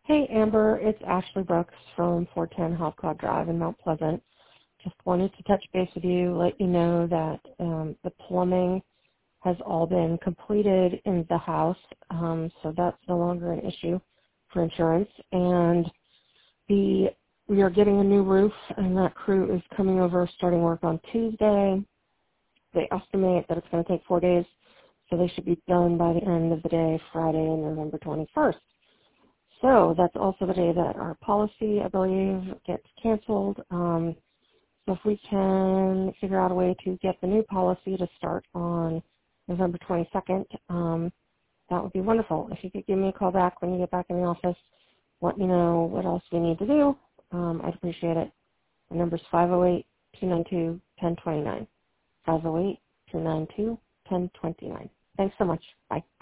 Hey, Amber, it's Ashley Brooks from 410 Hopcroft Drive in Mount Pleasant. Just wanted to touch base with you, let you know that the plumbing has all been completed in the house, so that's no longer an issue for insurance. And we are getting a new roof, and that crew is coming over starting work on Tuesday. They estimate that it's going to take 4 days, so they should be done by the end of the day, Friday, November 21st. So that's also the day that our policy, I believe, gets canceled. So if we can figure out a way to get the new policy to start on November 22nd, that would be wonderful. If you could give me a call back when you get back in the office, let me know what else we need to do. I'd appreciate it. The number's 508-292-1029. 508-292-1029. Thanks so much. Bye.